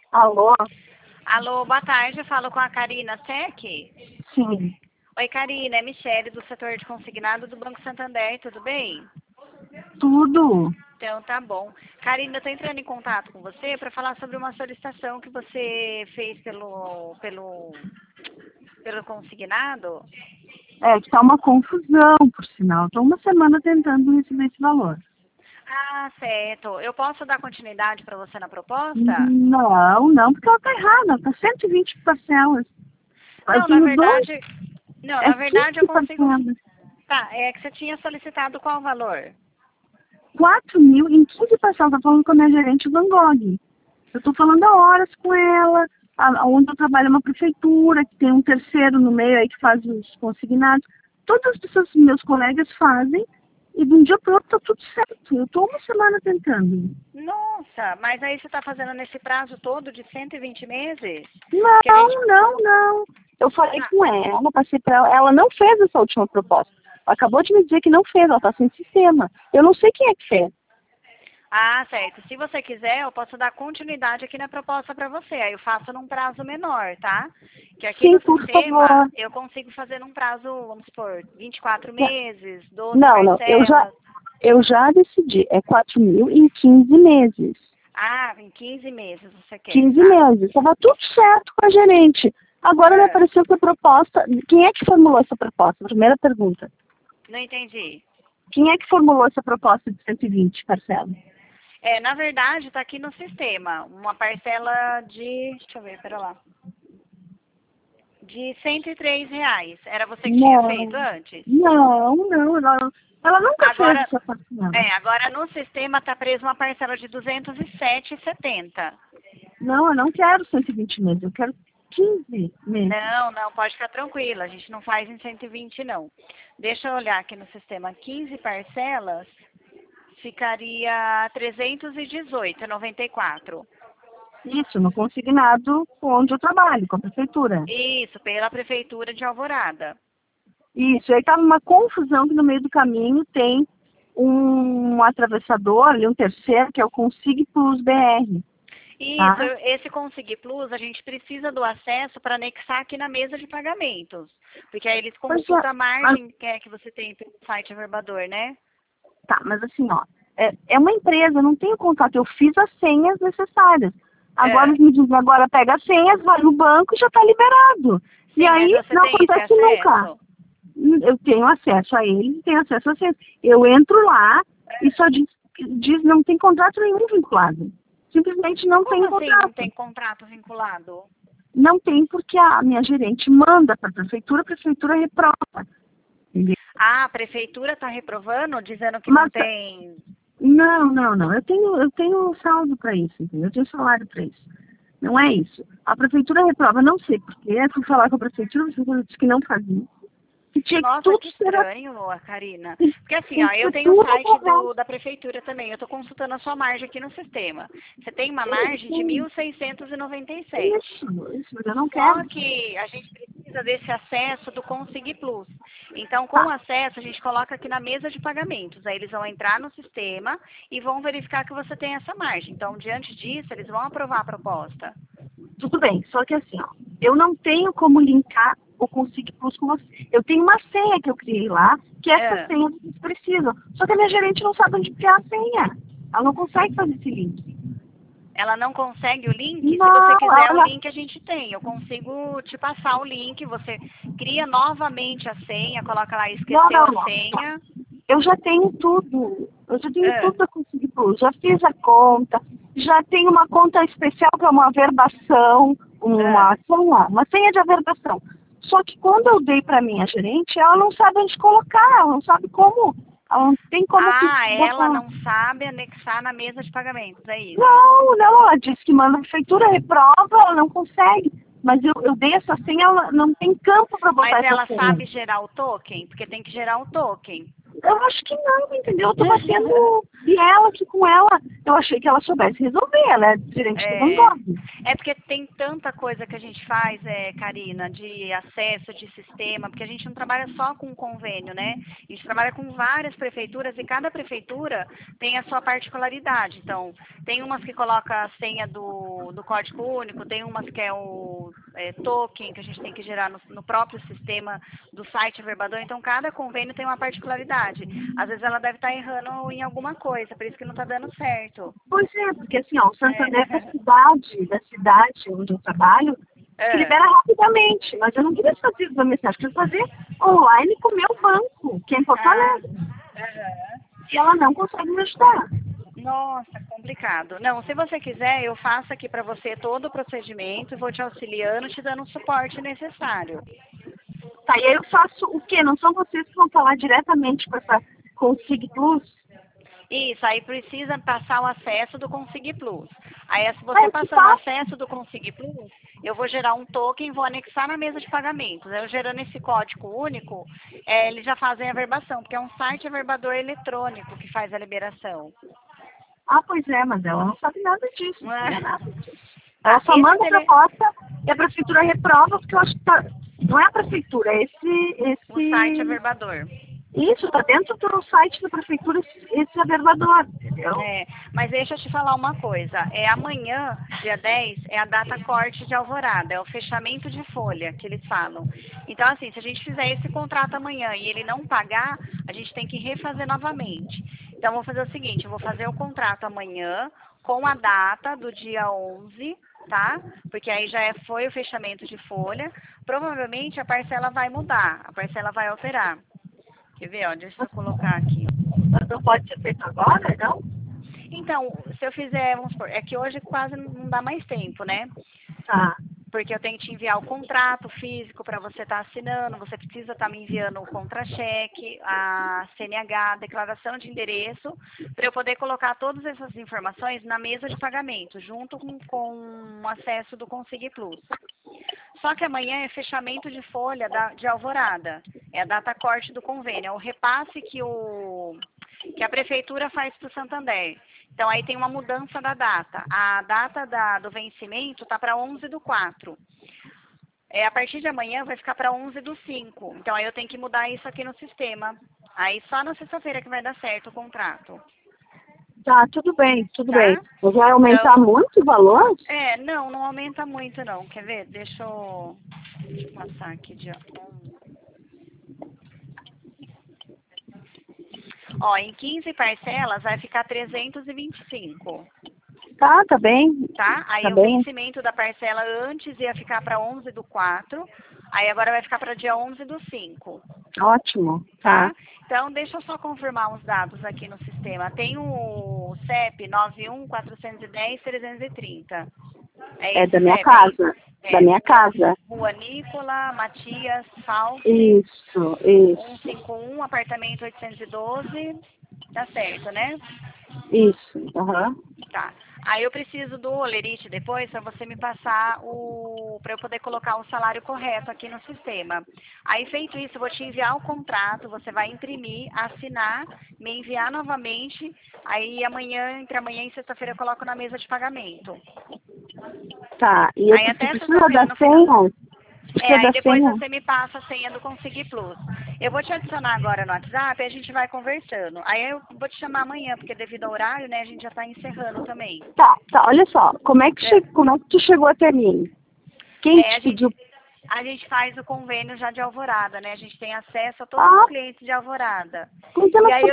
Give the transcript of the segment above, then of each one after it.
Alô? Alô, boa tarde, eu falo com a Karina Sec. Sim. Oi, Karina, é Michele do setor de consignado do Banco Santander, tudo bem? Tudo? Então tá bom. Karina, eu tô entrando em contato com você para falar sobre uma solicitação que você fez pelo consignado. É que tá uma confusão, por sinal. Estou uma semana tentando receber esse valor. Ah, certo. Eu posso dar continuidade para você na proposta? Não, porque ela tá errada. Tá 120 parcelas. Eu Não, na tenho dois, verdade, não, é na verdade eu 15 consigo. parcelas. Tá, é que você tinha solicitado qual valor? 4.000 em 15 parcelas. Tá falando com a minha gerente Van Gogh. Eu tô falando há horas com ela, onde eu trabalho é uma prefeitura, que tem um terceiro no meio aí que faz os consignados. Todas as pessoas, meus colegas fazem, e de um dia para o outro tá tudo certo. Eu tô uma semana tentando. Nossa, mas aí você está fazendo nesse prazo todo de 120 meses? Que a gente. Não. Eu falei com ela, passei para ela. Ela não fez essa última proposta. Ela acabou de me dizer que não fez, ela está sem sistema. Eu não sei quem é que fez. Ah, certo. Se você quiser, eu posso dar continuidade aqui na proposta para você. Aí eu faço num prazo menor, tá? Que aqui Sim, no por sistema favor. eu consigo fazer num prazo, vamos supor, 24 meses, 12 Não, parcelas. eu já decidi. É 4.000 em 15 meses. Ah, em 15 meses você quer, 15 tá? meses. Estava tudo certo com a gerente. Agora me Ah, apareceu que a proposta. Quem é que formulou essa proposta? Primeira pergunta. não entendi. Quem é que formulou essa proposta de 120 parcelas? É, na verdade, está aqui no sistema. Uma parcela de. Deixa eu ver, pera lá. De R$ 103. Era você que tinha feito Não, antes? não. Ela nunca fez Agora, essa parcela. agora no sistema está preso uma parcela de 207,70. Não, eu não quero 120 meses. Eu quero 15 meses. Não, não, pode ficar tranquila. A gente não faz em 120, não. Deixa eu olhar aqui no sistema. 15 parcelas ficaria 318,94. Isso, no consignado onde eu trabalho, com a prefeitura. Isso, pela Prefeitura de Alvorada. Isso, aí estava uma confusão que no meio do caminho tem um atravessador, ali, um terceiro, que é o Consig Plus BR, Isso, tá? esse Consig Plus, a gente precisa do acesso para anexar aqui na mesa de pagamentos. Porque aí eles Pois é, consultam a mas, margem que você tem pelo site Averbador, né? tá, mas assim, ó, é uma empresa, eu não tenho contato, eu fiz as senhas necessárias. Agora É. eles me dizem, agora pega as senhas, vai no banco e já está liberado. E Sim, mas aí você não tem esse acontece nunca. acesso? Eu tenho acesso a eles, tenho acesso a senhas. Eu entro lá e só diz não tem contrato nenhum vinculado. Simplesmente não Como tem assim não contrato. tem contrato vinculado? Não tem porque a minha gerente manda para a prefeitura reprova. Entendeu? Ah, a prefeitura está reprovando, dizendo que não Mas tem. não. Eu tenho saldo para isso, entendeu? Eu tenho salário para isso. Não é isso. A prefeitura reprova, não sei porquê. Eu fui falar com a prefeitura disse que não fazia. Que tinha que Nossa, tudo que ser estranho, a Karina. Porque assim, tem ó, que eu ser tenho o tudo site correto. da prefeitura também. Eu estou consultando a sua margem aqui no sistema. Você tem uma Sim, margem de sim. 1.697. Isso, mas eu não Só quero. que a gente precisa desse acesso do Consig Plus. Então, com o Tá, acesso, a gente coloca aqui na mesa de pagamentos. Aí eles vão entrar no sistema e vão verificar que você tem essa margem. Então, diante disso, eles vão aprovar a proposta. tudo bem. Só que assim, ó, eu não tenho como linkar o Consig Plus com você. Eu tenho uma senha que eu criei lá, que é essa É. senha que vocês precisam. Só que a minha gerente não sabe onde criar a senha. Ela não consegue fazer esse link. Ela não consegue o link? Se você Não, quiser o ela. link, a gente tem. Eu consigo te passar o link. Você cria novamente a senha, coloca lá esqueceu a Não. senha. Eu já tenho tudo. Eu já tenho É. tudo da Consig Plus. Já fiz a conta. Já tenho uma conta especial para uma averbação. É. Uma senha de averbação. Só que quando eu dei para minha gerente, ela não sabe onde colocar. Ela não sabe como. Ela não tem como Ah, ela botar. não sabe anexar na mesa de pagamentos, é isso. Não, ela disse que manda a prefeitura, reprova, ela não consegue. Mas eu dei essa senha, ela não tem campo para botar Mas essa ela senha. sabe gerar o token? Porque tem que gerar o token. Eu acho que não, entendeu? Eu tô batendo. E ela, que com ela, eu achei que ela soubesse resolver, ela é gerente do Van Gogh. É porque tem tanta coisa que a gente faz, Karina, de acesso, de sistema, porque a gente não trabalha só com convênio, né? A gente trabalha com várias prefeituras e cada prefeitura tem a sua particularidade. Então, tem umas que colocam a senha do código único, tem umas que é o token que a gente tem que gerar no próprio sistema do site Averbador. Então, cada convênio tem uma particularidade. Às vezes ela deve estar errando em alguma coisa, por isso que não está dando certo. Pois é, porque assim, ó, o Santander da cidade onde eu trabalho, se libera rapidamente, mas eu não queria fazer uma mensagem, eu queria fazer online com o meu banco, que é em Porto Alegre. E ela não consegue me ajudar. Nossa, complicado. Não, se você quiser, eu faço aqui para você todo o procedimento, vou te auxiliando, te dando o suporte necessário. Tá, e aí eu faço o quê? Não são vocês que vão falar diretamente com o Sig Plus? Isso, aí precisa passar o acesso do Consig Plus. Aí, se você passar o acesso do Consig Plus, eu vou gerar um token e vou anexar na mesa de pagamentos. Eu gerando esse código único, eles já fazem a verbação, porque é um site averbador eletrônico que faz a liberação. Ah, pois é, mas ela não sabe nada disso. Não é? Nada disso. Ela só manda a proposta e a prefeitura reprova, porque eu acho que não é a prefeitura, é o site averbador. Isso, está dentro do site da prefeitura esse averbador, entendeu? Mas deixa eu te falar uma coisa. Amanhã, dia 10, é a data corte de alvorada, é o fechamento de folha que eles falam. Então, assim, se a gente fizer esse contrato amanhã e ele não pagar, a gente tem que refazer novamente. Então, vou fazer o seguinte, eu vou fazer o contrato amanhã com a data do dia 11, tá? Porque aí já foi o fechamento de folha. Provavelmente a parcela vai mudar, a parcela vai alterar. Quer ver, ó? Deixa eu colocar aqui. Mas não pode ser feito agora, não? Então, se eu fizer, vamos supor, é que hoje quase não dá mais tempo, né? Tá. Porque eu tenho que te enviar o contrato físico para você estar assinando, você precisa estar me enviando o contra-cheque, a CNH, a declaração de endereço, para eu poder colocar todas essas informações na mesa de pagamento, junto com o acesso do Consig Plus. Só que amanhã é fechamento de folha de alvorada, é a data corte do convênio, é o repasse que a prefeitura faz para o Santander. Então, aí tem uma mudança da data. A data do vencimento está para 11/4. A partir de amanhã vai ficar para 11/5. Então, aí eu tenho que mudar isso aqui no sistema. Aí, só na sexta-feira que vai dar certo o contrato. Tá, tudo bem, tudo bem. Mas vai aumentar muito o valor? Não aumenta muito, não. Quer ver? Deixa eu passar aqui de... Ó, em 15 parcelas vai ficar 325. Tá bem. Tá? Aí tá o bem. vencimento da parcela antes ia ficar para 11/4. Aí agora vai ficar para dia 11/5. Ótimo. Tá? Então, deixa eu só confirmar os dados aqui no sistema. Tem o CEP 91-410-330. É da minha casa. Da minha casa. Rua Nicola, Matias, Falso. Isso. 151, apartamento 812. Tá certo, né? Isso. Tá. Aí eu preciso do Olerite depois para você me passar para eu poder colocar o salário correto aqui no sistema. Aí feito isso, eu vou te enviar o contrato, você vai imprimir, assinar, me enviar novamente. Aí entre amanhã e sexta-feira eu coloco na mesa de pagamento. Tá. E aí até precisa da senha? Aí depois você me passa a senha do Consig Plus. Eu vou te adicionar agora no WhatsApp e a gente vai conversando. Aí eu vou te chamar amanhã, porque devido ao horário, né, a gente já está encerrando também. Tá, olha só. Como é que tu chegou até mim? Quem te pediu? A gente faz o convênio já de Alvorada, né? A gente tem acesso a todos os clientes de Alvorada. E aí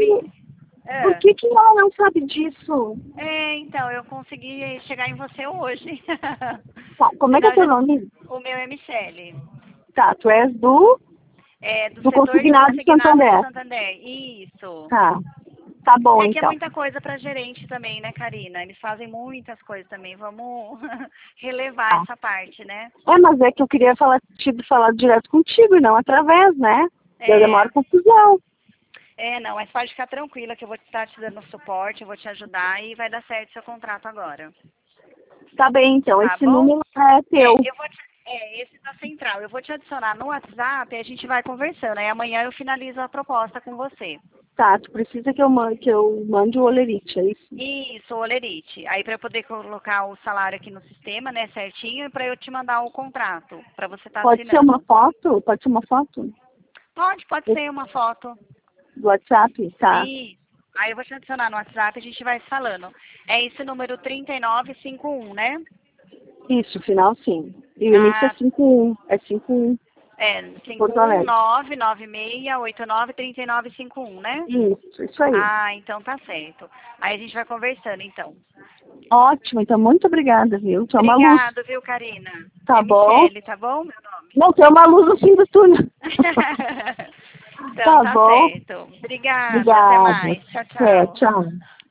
por que ela não sabe disso? Então, eu consegui chegar em você hoje. Tá, como é que é teu nome? O meu é Michele. Tá, tu és do Consignado de Santander. Isso. Tá bom, que então. É muita coisa para gerente também, né, Karina? Eles fazem muitas coisas também. Vamos relevar essa parte, né? Mas é que eu queria falar direto contigo e não através, né? Eu demoro confusão. Não, mas pode ficar tranquila que eu vou estar te dando suporte, eu vou te ajudar e vai dar certo seu contrato agora. Tá bem, então. Esse número é teu. Esse da central. Eu vou te adicionar no WhatsApp e a gente vai conversando. Aí amanhã eu finalizo a proposta com você. Tá, tu precisa que eu mande o olerite, é isso? Isso, o olerite. Aí para eu poder colocar o salário aqui no sistema, né, certinho, para eu te mandar o contrato, para você estar Pode ser assinando. uma foto? Pode ser uma foto? Pode ser uma foto. Do WhatsApp? Tá. Isso. Aí eu vou te adicionar no WhatsApp e a gente vai falando. É esse número 3951, né? Isso, final sim. E o início é 51. É 51. É, Porto Alegre. 51996893951, né? Isso aí. Ah, então tá certo. Aí a gente vai conversando, então. Ótimo, então muito obrigada, viu? Tu é uma luz. Obrigado, viu, Karina? Tá É bom? Michele, tá bom, meu nome? Não, tu é uma luz no fim do túnel. Então tá bom? certo. Obrigada, até Obrigada. mais. Tchau, É, tchau. tchau.